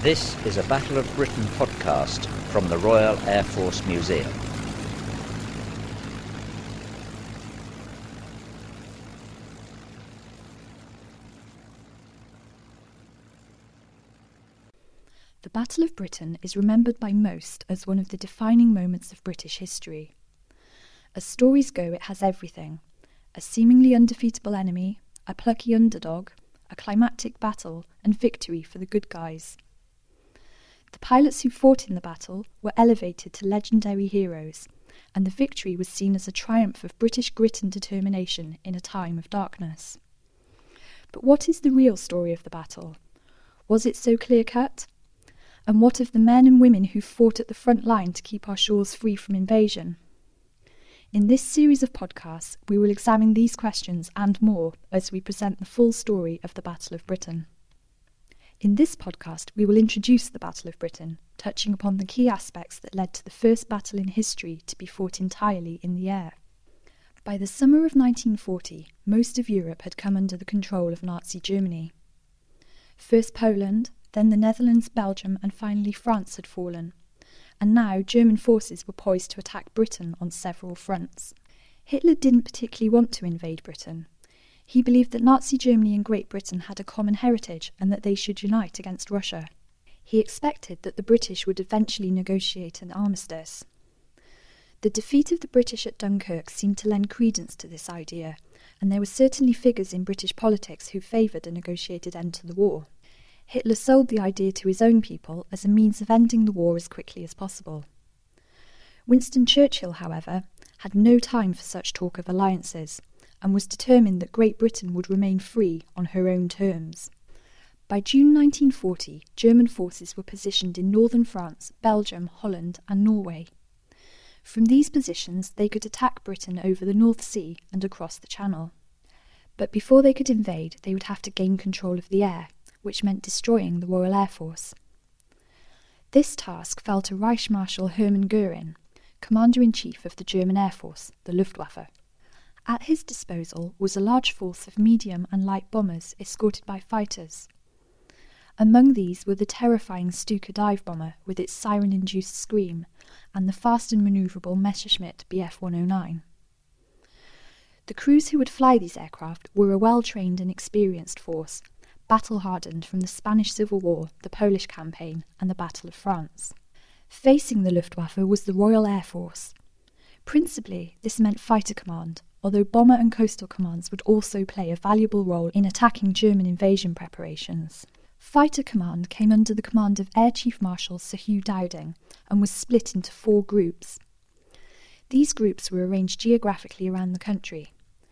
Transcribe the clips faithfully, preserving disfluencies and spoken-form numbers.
This is a Battle of Britain podcast from the Royal Air Force Museum. The Battle of Britain is remembered by most as one of the defining moments of British history. As stories go, it has everything: a seemingly undefeatable enemy, a plucky underdog, a climactic battle, and victory for the good guys. The pilots who fought in the battle were elevated to legendary heroes, and the victory was seen as a triumph of British grit and determination in a time of darkness. But what is the real story of the battle? Was it so clear-cut? And what of the men and women who fought at the front line to keep our shores free from invasion? In this series of podcasts, we will examine these questions and more as we present the full story of the Battle of Britain. In this podcast, we will introduce the Battle of Britain, touching upon the key aspects that led to the first battle in history to be fought entirely in the air. By the summer of nineteen forty, most of Europe had come under the control of Nazi Germany. First Poland, then the Netherlands, Belgium, and finally France had fallen, and now German forces were poised to attack Britain on several fronts. Hitler didn't particularly want to invade Britain. He believed that Nazi Germany and Great Britain had a common heritage and that they should unite against Russia. He expected that the British would eventually negotiate an armistice. The defeat of the British at Dunkirk seemed to lend credence to this idea, and there were certainly figures in British politics who favoured a negotiated end to the war. Hitler sold the idea to his own people as a means of ending the war as quickly as possible. Winston Churchill, however, had no time for such talk of alliances, and was determined that Great Britain would remain free on her own terms. By June nineteen forty, German forces were positioned in northern France, Belgium, Holland, and Norway. From these positions, they could attack Britain over the North Sea and across the Channel. But before they could invade, they would have to gain control of the air, which meant destroying the Royal Air Force. This task fell to Reich Marshal Hermann Göring, Commander-in-Chief of the German Air Force, the Luftwaffe. At his disposal was a large force of medium and light bombers escorted by fighters. Among these were the terrifying Stuka dive bomber with its siren-induced scream, and the fast and manoeuvrable Messerschmitt B F one oh nine. The crews who would fly these aircraft were a well-trained and experienced force, battle-hardened from the Spanish Civil War, the Polish Campaign, and the Battle of France. Facing the Luftwaffe was the Royal Air Force. Principally, this meant fighter command, although bomber and coastal commands would also play a valuable role in attacking German invasion preparations. Fighter command came under the command of Air Chief Marshal Sir Hugh Dowding and was split into four groups. These groups were arranged geographically around the country.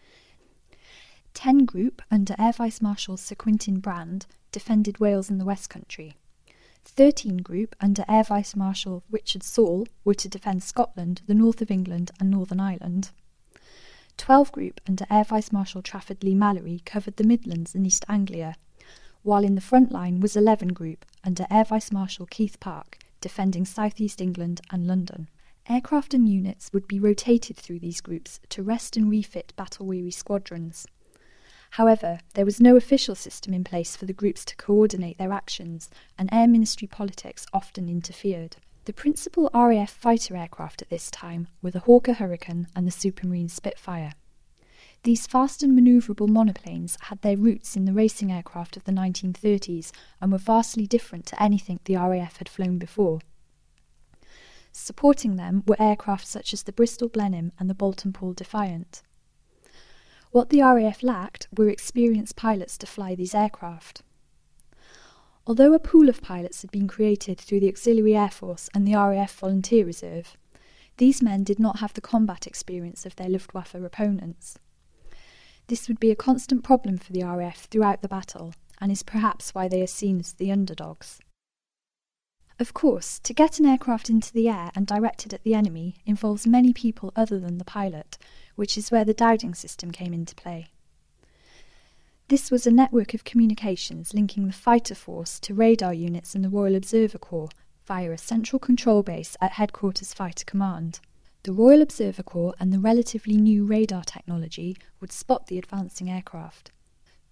ten Group, under Air Vice Marshal Sir Quintin Brand, defended Wales and the West Country. thirteen Group, under Air Vice Marshal Richard Saul, were to defend Scotland, the north of England, and Northern Ireland. twelve Group, under Air Vice Marshal Trafford Leigh-Mallory, covered the Midlands and East Anglia, while in the front line was eleven Group, under Air Vice Marshal Keith Park, defending South East England and London. Aircraft and units would be rotated through these groups to rest and refit battle-weary squadrons. However, there was no official system in place for the groups to coordinate their actions, and Air Ministry politics often interfered. The principal R A F fighter aircraft at this time were the Hawker Hurricane and the Supermarine Spitfire. These fast and manoeuvrable monoplanes had their roots in the racing aircraft of the nineteen thirties and were vastly different to anything the R A F had flown before. Supporting them were aircraft such as the Bristol Blenheim and the Bolton Paul Defiant. What the R A F lacked were experienced pilots to fly these aircraft. Although a pool of pilots had been created through the Auxiliary Air Force and the R A F Volunteer Reserve, these men did not have the combat experience of their Luftwaffe opponents. This would be a constant problem for the R A F throughout the battle, and is perhaps why they are seen as the underdogs. Of course, to get an aircraft into the air and direct it at the enemy involves many people other than the pilot, which is where the Dowding system came into play. This was a network of communications linking the fighter force to radar units in the Royal Observer Corps via a central control base at Headquarters Fighter Command. The Royal Observer Corps and the relatively new radar technology would spot the advancing aircraft.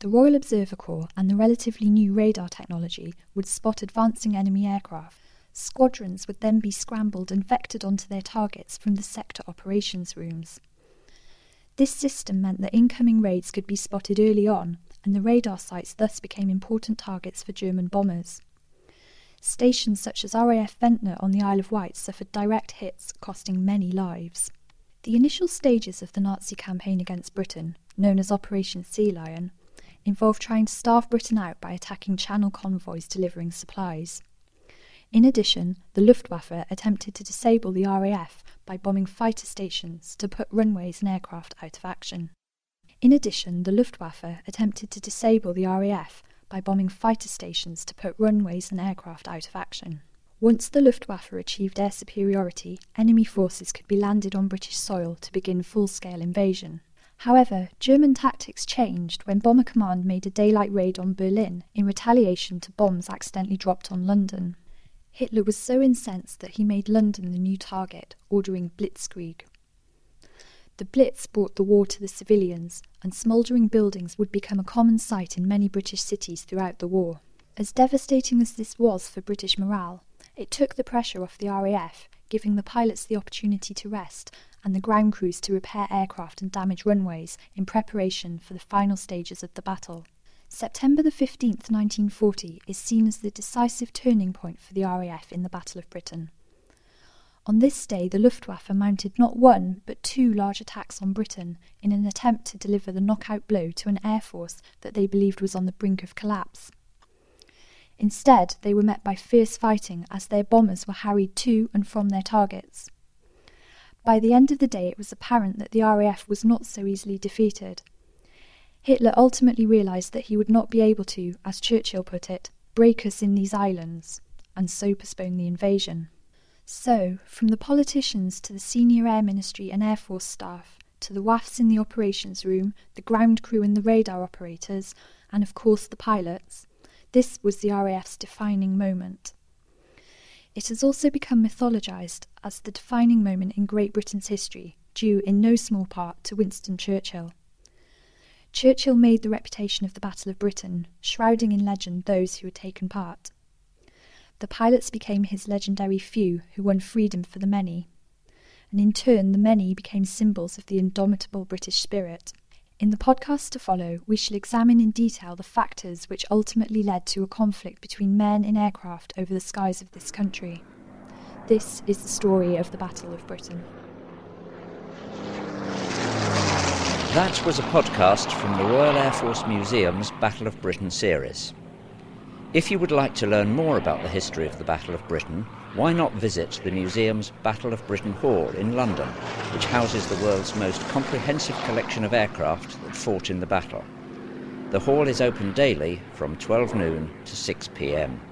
The Royal Observer Corps and the relatively new radar technology would spot advancing enemy aircraft. Squadrons would then be scrambled and vectored onto their targets from the sector operations rooms. This system meant that incoming raids could be spotted early on, and the radar sites thus became important targets for German bombers. Stations such as R A F Ventnor on the Isle of Wight suffered direct hits, costing many lives. The initial stages of the Nazi campaign against Britain, known as Operation Sea Lion, involved trying to starve Britain out by attacking Channel convoys delivering supplies. In addition, the Luftwaffe attempted to disable the R A F by bombing fighter stations to put runways and aircraft out of action. In addition, the Luftwaffe attempted to disable the R A F by bombing fighter stations to put runways and aircraft out of action. Once the Luftwaffe achieved air superiority, enemy forces could be landed on British soil to begin full-scale invasion. However, German tactics changed when Bomber Command made a daylight raid on Berlin in retaliation to bombs accidentally dropped on London. Hitler was so incensed that he made London the new target, ordering Blitzkrieg. The Blitz brought the war to the civilians, and smouldering buildings would become a common sight in many British cities throughout the war. As devastating as this was for British morale, it took the pressure off the R A F, giving the pilots the opportunity to rest and the ground crews to repair aircraft and damaged runways in preparation for the final stages of the battle. September the fifteenth, nineteen forty is seen as the decisive turning point for the R A F in the Battle of Britain. On this day, the Luftwaffe mounted not one, but two large attacks on Britain in an attempt to deliver the knockout blow to an air force that they believed was on the brink of collapse. Instead, they were met by fierce fighting as their bombers were harried to and from their targets. By the end of the day, it was apparent that the R A F was not so easily defeated. Hitler ultimately realised that he would not be able to, as Churchill put it, break us in these islands, and so postpone the invasion. So, from the politicians to the senior Air Ministry and Air Force staff, to the W A Fs in the operations room, the ground crew and the radar operators, and of course the pilots, this was the R A F's defining moment. It has also become mythologised as the defining moment in Great Britain's history, due in no small part to Winston Churchill. Churchill made the reputation of the Battle of Britain, shrouding in legend those who had taken part. The pilots became his legendary few who won freedom for the many, and in turn the many became symbols of the indomitable British spirit. In the podcast to follow, we shall examine in detail the factors which ultimately led to a conflict between men in aircraft over the skies of this country. This is the story of the Battle of Britain. That was a podcast from the Royal Air Force Museum's Battle of Britain series. If you would like to learn more about the history of the Battle of Britain, why not visit the museum's Battle of Britain Hall in London, which houses the world's most comprehensive collection of aircraft that fought in the battle. The hall is open daily from twelve noon to six p m.